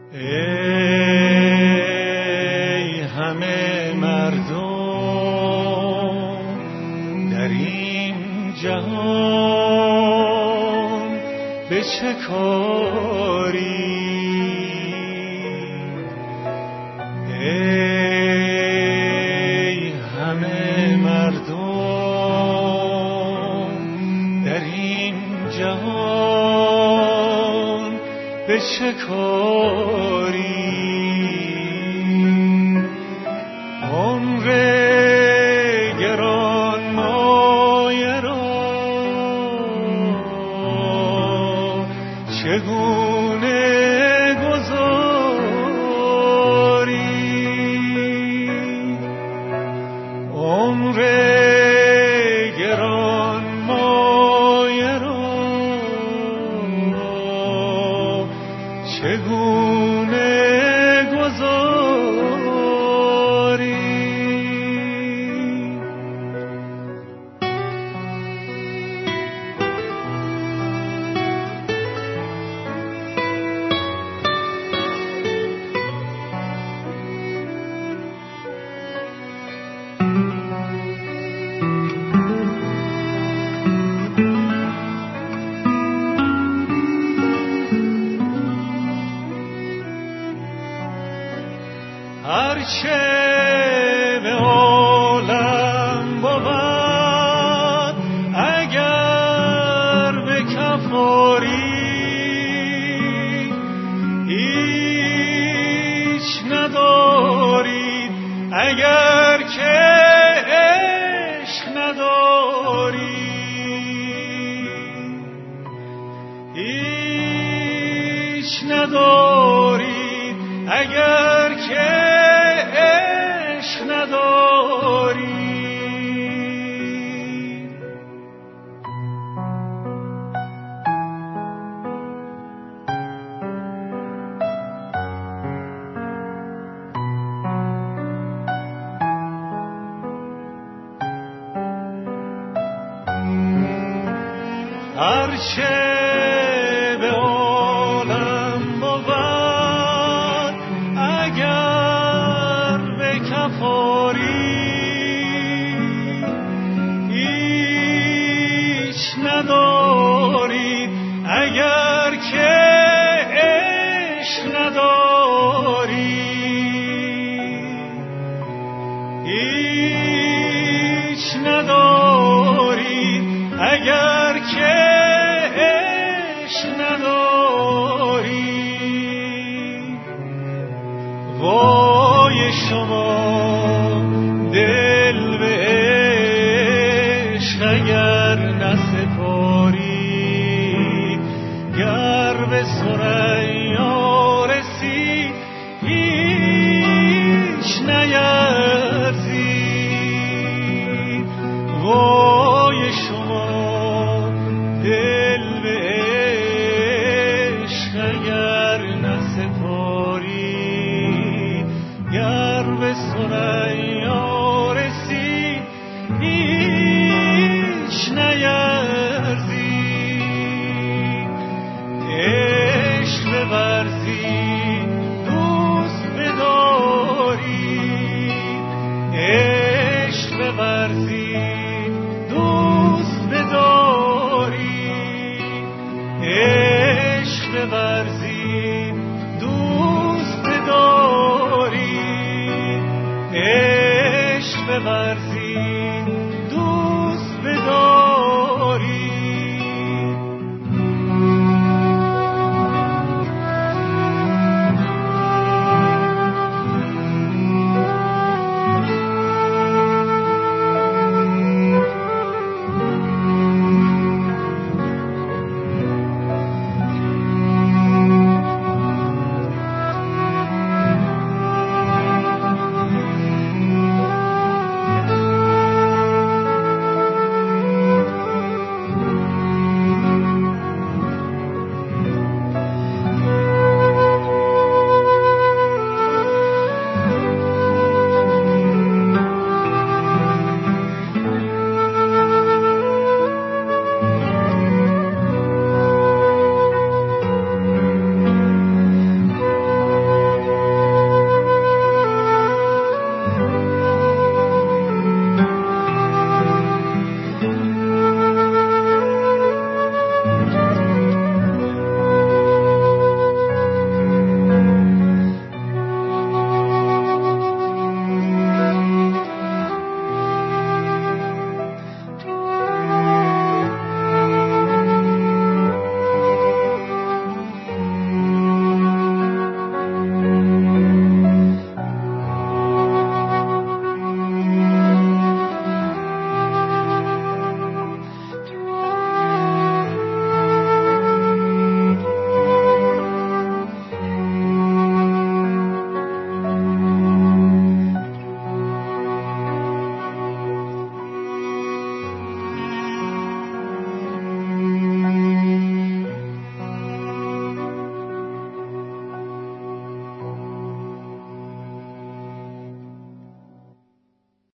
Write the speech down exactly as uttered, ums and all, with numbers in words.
ای همه مردم در این جهان به چه کاری؟ ای همه مردم در این جهان به چه کاری؟ عمر گران مایه را چگونه گذاری؟ عمر گران مایه را چگونه گذاری؟ هرچه به عالم بود اگر به کف آری، هیچ نداری اگر که عشق نداری. هیچ نداری اگر که هرچه به عالم بود اگر به کف آری، هیچ نداری اگر که عشق نداری. هیچ نداری اگر که وای شما دل به عشق اگر نسپاری، گر به ثریا رسی هیچ نیرزی. وای شما دل به عشق اگر نسپاری، گر به ثریا رسی هیچ نیرزی. عشق بورزی